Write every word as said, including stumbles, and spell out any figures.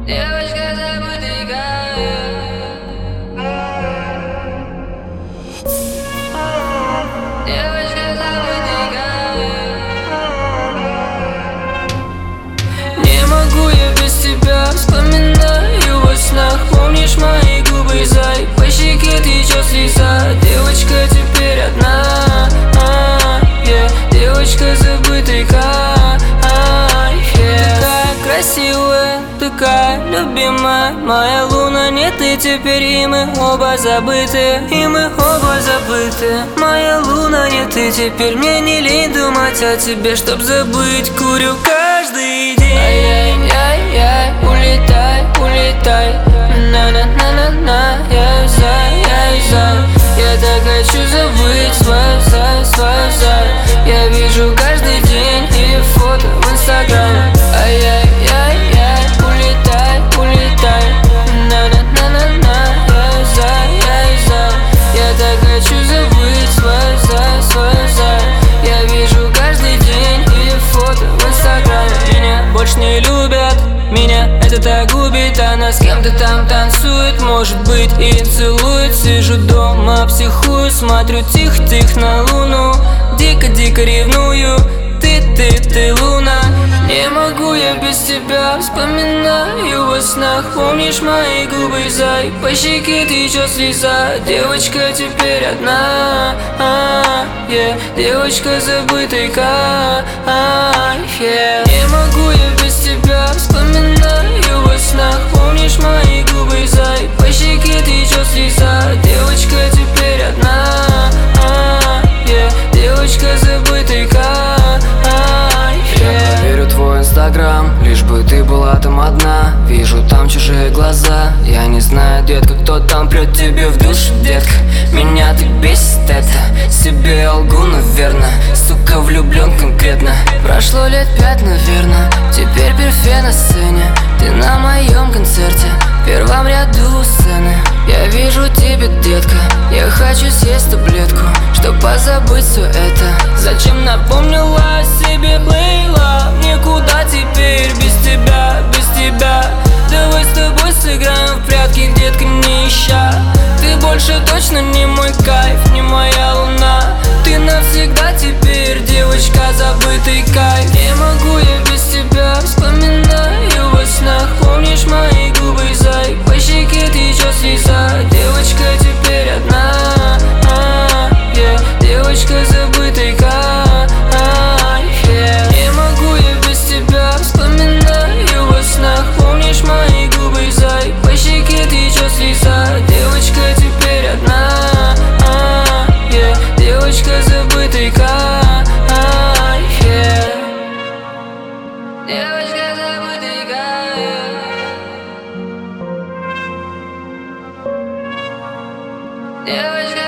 Девочка забытая. Девочка забытая. Не могу я без тебя, вспоминаю во снах. Помнишь мои губы, зай, по щеке течет слеза. Девочка теперь одна, а, yeah. Девочка забытая, а, yeah. Такая красивая, такая любимая, моя луна, нет и теперь, и мы оба забыты, и мы оба забыты. Моя луна, нет и теперь, мне не лень думать о тебе, чтоб забыть, курю каждый день. Ай-яй-яй-яй, улетай, улетай, на-на-на-на-на, я зай, я зай. Я так хочу забыть свой зай, свой зай. Я вижу каждый день и фото в инстаграме. Ай-яй-яй-яй, улетай, улетай, на-на-на-на-на, я зай, я зай. Я так хочу забыть свой зай, свой зай. Я вижу каждый день и фото в инстаграме. Меня больше не любят, меня это так губит. Она с кем-то там танцует, может быть, и целует. Сижу дома, психую, смотрю тихо-тихо на луну. Дико-дико ревную, ты, ты, ты, луна. Не могу я без тебя, вспоминаю во снах. Помнишь мои губы, зай, по щеке течет слеза. Девочка теперь одна, а, yeah. Девочка забытая, а, yeah. Не могу я без тебя, вспоминаю во снах. Помнишь мои губы, зай, по щеке течет слеза. Девочка теперь одна, а, yeah. Девочка забытая, а, yeah. Я проверю твой инстаграм, лишь бы ты была там одна. Вижу там чужие глаза, я не знаю, детка, кто там прет тебе в душу, детка. Меня ты бесит это, себе я лгу, наверно. Сука, влюблен конкретно. Прошло лет пять, наверно, теперь перфе на сцене. Ты на моем концерте, в первом ряду сцены. Я вижу тебя, детка, я хочу съесть таблетку, чтоб позабыть все это. Зачем напомнила о себе, Лейла? Никуда теперь без тебя, без тебя. Давай с тобой сыграем в прятки, детка, не ища. Ты больше точно не мой кайф, не моя луна. Ты навсегда теперь, девочка, забытый кайф. Не могу я без тебя, вспоминаю во снах. Помнишь мои губы, зай, по щеке течет слеза. Девочка теперь одна, а, yeah. Девочка забытая, а, yeah. Не могу я без тебя, вспоминаю во снах. Помнишь мои губы, зай, по щеке течет слеза. Девочка теперь одна, а, yeah. Девочка забытая, а, yeah. Девочка забытая. Девочка